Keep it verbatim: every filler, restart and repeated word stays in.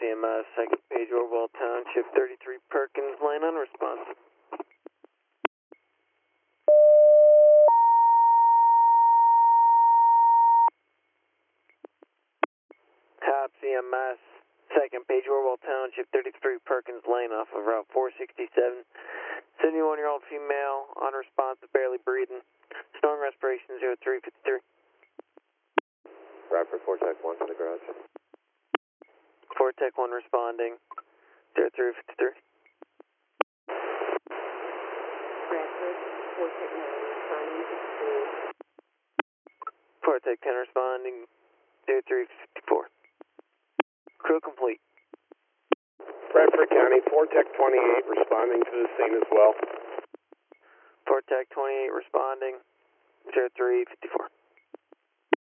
C M S, second page, Orwell Township, thirty-three Perkins Lane, unresponsive. Top C M S, second page, Orwell Township, thirty-three Perkins Lane off of Route four sixty-seven. seventy-one-year-old female, unresponsive, barely breathing. Snoring respiration, zero three fifty-three. Bradford, four Tech one to the garage. four Tech one responding, zero three fifty-three. Bradford, four Tech nine responding, fifty-three. four Tech ten responding, zero three fifty-four. Crew complete. Bradford County, four Tech twenty-eight responding to the scene as well. four Tech twenty-eight responding, zero three fifty-four.